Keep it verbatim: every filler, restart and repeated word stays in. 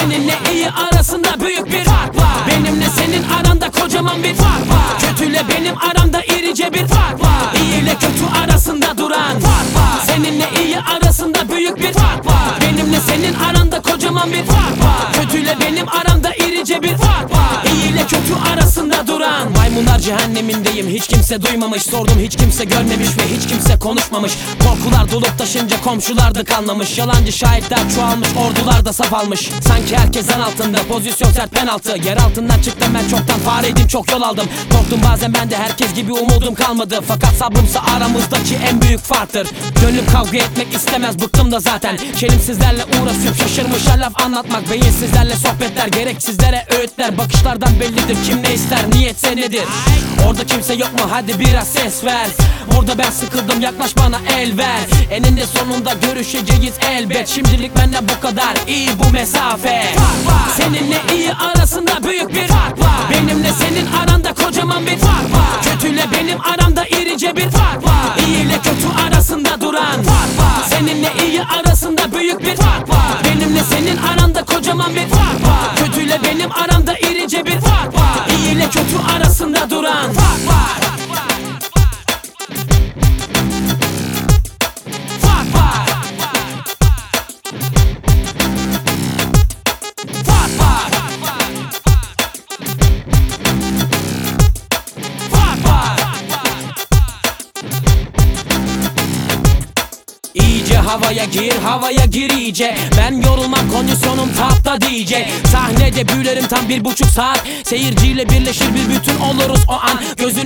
Seninle iyi arasında büyük bir fark var. Benimle senin aranda kocaman bir fark var. Kötüyle benim aramda irice bir fark var. İyi ile kötü arasında duran fark var. Seninle iyi arasında büyük bir fark var. Benimle senin aranda kocaman bir fark var. Kötüyle benim aramda irice bir fark var. İyi ile kötü arasında duran. Maymunlar cehennemindeyim, hiç kimse duymamış. Sordum, hiç kimse görmemiş ve hiç kimse konuşmamış. Korkular dolup taşınca komşular da kanlamış. Yalancı şahitler çoğalmış, ordular da saf almış. Sanki herkes zan altında, pozisyon sert penaltı. Yer altından çıktım ben çoktan, fareydim çok yol aldım. Korktum bazen ben de, herkes gibi umudum kalmadı. Fakat sabrımsa aramızdaki en büyük farktır. Gönlüm kavga etmek istemez, bıktım da zaten. Çelimsizlerle uğraşıp şaşırmışlar laf anlatmak. Beyinsizlerle sohbetler, gereksizlere öğütler. Bakışlardan bellidir kim ne ister, niyetse nedir. Orada kimse yok mu, hadi biraz ses ver. Burada ben sıkıldım, yaklaş bana el ver. Eninde sonunda görüşeceğiz elbet. Şimdilik benden bu kadar, iyi bu mesafe. Seninle iyi arasında büyük bir fark var. Benimle senin aranda kocaman bir fark var. Kötüyle benim aramda irice bir fark var. İyi ile kötü arasında duran fark var. Seninle iyi arasında büyük bir fark var. Benimle senin aranda kocaman bir fark var. Kötüyle benim aramda irice bir fark var. İyi ile kötü arasında duran fark var. Fark var. Fark var. Fark var. İyice havaya gir, havaya gir iyice. Ben yorulmam, kondisyonum tapta D J. Sahnede büyülerim tam bir buçuk saat. Seyirciyle birleşir bir bütün oluruz o an. Gözün